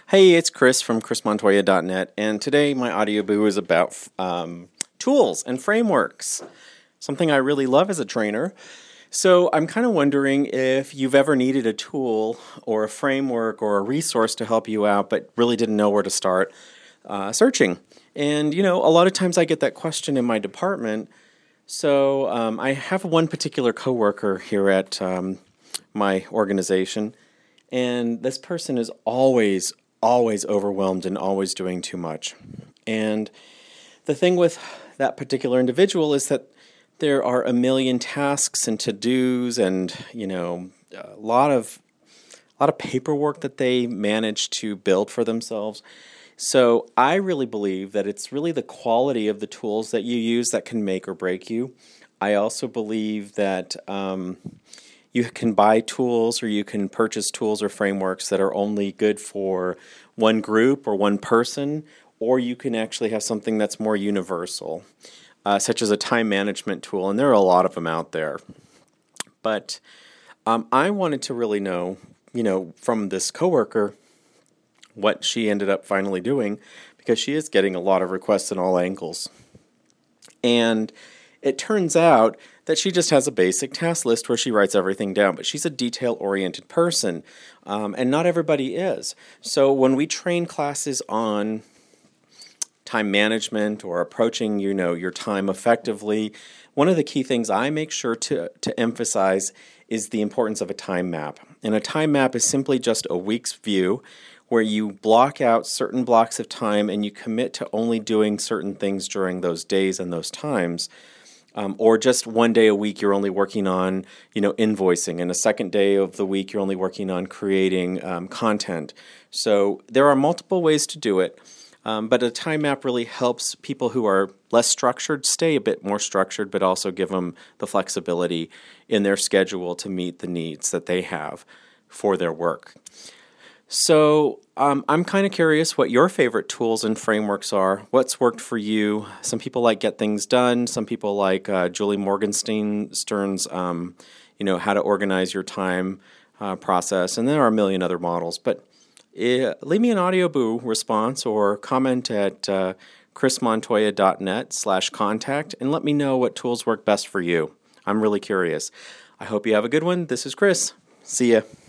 Hey, it's Chris from chrismontoya.net, and today my audio boo is about tools and frameworks, something I really love as a trainer. So I'm kind of wondering if you've ever needed a tool or a framework or a resource to help you out, but really didn't know where to start searching. And, a lot of times I get that question in my department. So I have one particular coworker here at my organization, and this person is always overwhelmed and always doing too much. And the thing with that particular individual is that there are a million tasks and to-dos and, a lot of paperwork that they manage to build for themselves. So I really believe that it's really the quality of the tools that you use that can make or break you. I also believe that you can buy tools or you can purchase tools or frameworks that are only good for one group or one person, or you can actually have something that's more universal, such as a time management tool, and there are a lot of them out there. But I wanted to really know, from this coworker, what she ended up finally doing, because she is getting a lot of requests in all angles. And it turns out that she just has a basic task list where she writes everything down, but she's a detail-oriented person, and not everybody is. So when we train classes on time management or approaching, your time effectively, one of the key things I make sure to emphasize is the importance of a time map. And a time map is simply just a week's view where you block out certain blocks of time and you commit to only doing certain things during those days and those times. Or just one day a week you're only working on, invoicing, and a second day of the week you're only working on creating content. So there are multiple ways to do it, but a time map really helps people who are less structured stay a bit more structured, but also give them the flexibility in their schedule to meet the needs that they have for their work. So I'm kind of curious what your favorite tools and frameworks are. What's worked for you? Some people like Get Things Done. Some people like Julie Morgenstern's, how to organize your time process. And there are a million other models. But leave me an audio boo response or comment at chrismontoya.net/contact and let me know what tools work best for you. I'm really curious. I hope you have a good one. This is Chris. See ya.